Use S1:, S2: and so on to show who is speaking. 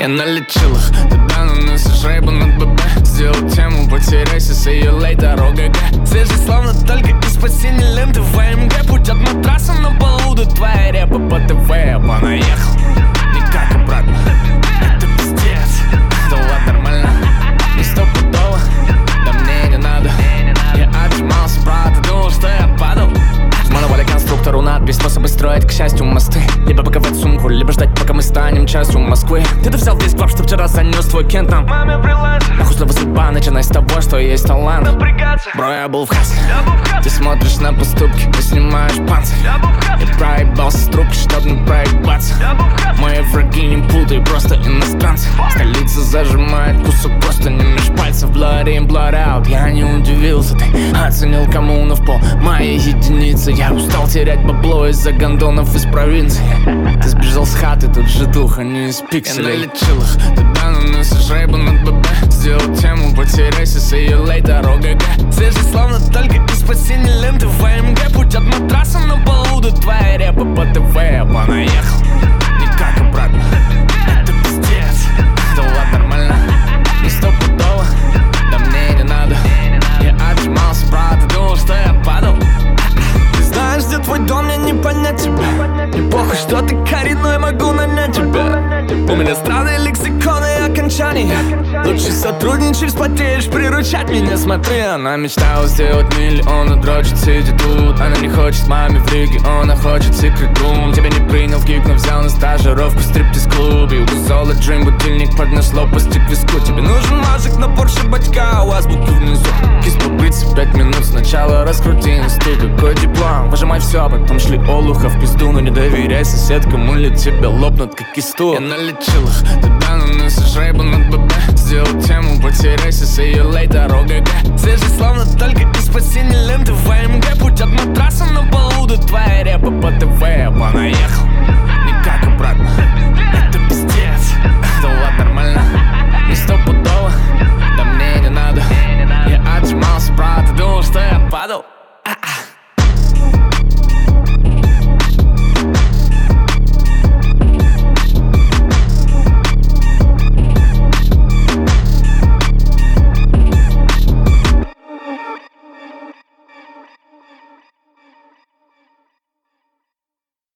S1: налечил их, тогда наносишь шайбу над ББ. Сделал тему, потеряйся с ее лей дорогой Г. Свежий словно только из-под синей ленты в АМГ. Путь от матраса на полу до твоей репы по ТВ. Я понаехал, никак обратно. Это пиздец, да ладно, нормально. Не стопудово, да мне не надо. Я отжимался, брат, думал, что я падал. Смановали конструктору надпись: способы строить, к счастью, мосты. Либо паковать сумку, либо ждать, пока мы станем частью Москвы. Ты взял весь клаб, что вчера занес твой кент нам.
S2: Маме фрилансер,
S1: нахуй слово судьба, начинай с того, что есть талант.
S2: напрягаться,
S1: Бро, я был в хасле. Ты смотришь на поступки, ты снимаешь панцирь. Я проебался с трубки, чтоб не проебаться. Мои враги не путай, просто иностранцы. Столица зажимает кусок просто не меж пальцев. Blood in, blood out, я не удивился. Ты оценил коммуну в пол моей единицы. Я устал терять бабло из-за гондонов из провинции. Ты сбежал с хаты, тут житуха, не из пикселей. Я налечил их, тогда наносишь шайбу над ББ. Сделал тему, потеряйся с ее лей дорогой Г. Свежий словно только из-под синей ленты в АМГ. Путь от матраса на полу до твоей репы по ТВ. Я понаехал, никак обратно. Это пиздец, да ладно, нормально. Не стопудово, да мне не надо. Я отжимался, брат, и думал, что я падал. Ты знаешь, где твой дом, мне не понять тебя. Не похуй, что ты коренной, могу нанять тебя. У меня странные лексиконы и окончания. Лучше сотрудничать, вспотеешь, приручать меня. Смотри, она мечтала сделать миллион, дрочит, сидит тут. Она не хочет маме в регион, она хочет секрет рум. Тебя не принял в гик, но взял на стажировку в стриптиз-клубе. Угузола джим, будильник поднесло почти к виску. Тебе нужен мажик на Порше бачка, у азбуки внизу. Кис побриться 5 минут, сначала раскрути инсту. Какой диплом? Выжимай все, а потом шли олуха в пизду. Но не доверяй соседкам, или тебя лопнут как кисту. Я налечил их, тогда наносишь шайбу над ББ. Сделал тему, потеряйся с ее лей дорогой